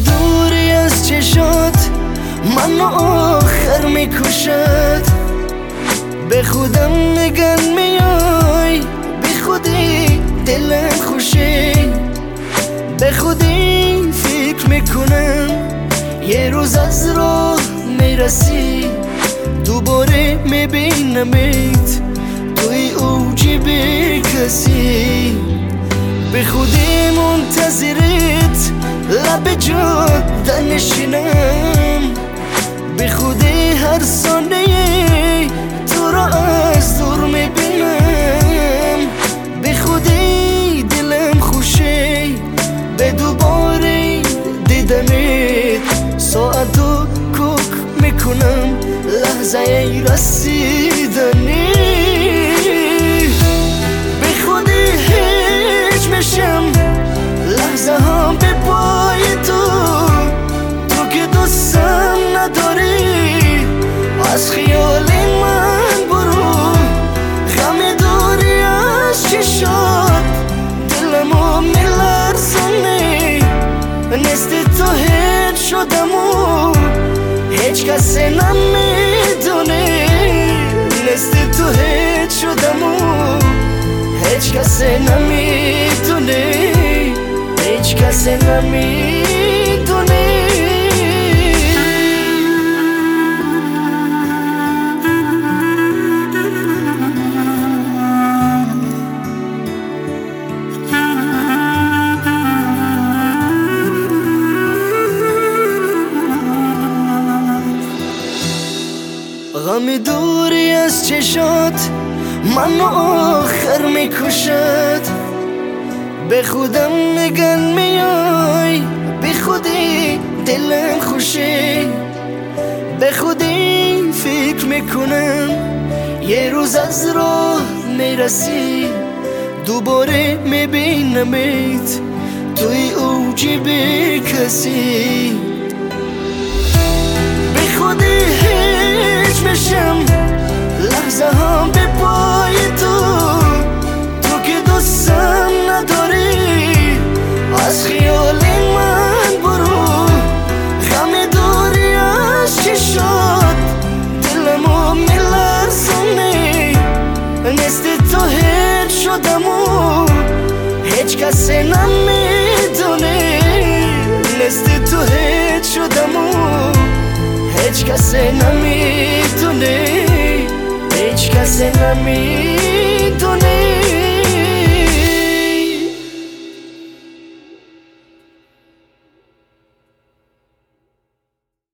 دوری از چشات منو آخر میکشد. به خودم میگن میای بی خودی دلم خوشی، به خودی فکر میکنم یه روز از راه میرسی. دوباره میبینمت توی اوجی بی کسی، به خودی منتظرت لب جاده نشینم. به خودی هر ثانیه تو را از دور میبینم. به خودی دلم خوشه به دوباره دیدمت. ساعتو کوک میکنم لحظه رسیدنی. به خودی هیچ میشم لحظه هم به پای تو. تو که دوستم نداری از خیال من برو. غم داری از چشات دلمو میلرزونی. نست تو هیچ شدم و هیچ کسی نمیدونه. نست تو هیچ شدم و هیچ کسی نمیدونه. هیچ کسی نمیدونه. غم دوری از چشات منو آخر میکشد. به خودم میگن میای بی خودی دلم خوشی، به خودی فکر میکنم یه روز از راه میرسی. دوباره میبینمت توی اوجی بی کسی، به خودی هیچ میشم لحظه هم به پای تو. تو که دوستم نداری از خیال من برو. غم داری از چشات دلمو میلرزونی. نست تو هیچ شدم و هیچ کسی نمیدونه. نست تو هیچ شدم و هیچ کسی نمیدونه. هیچ کسی نمیدونه.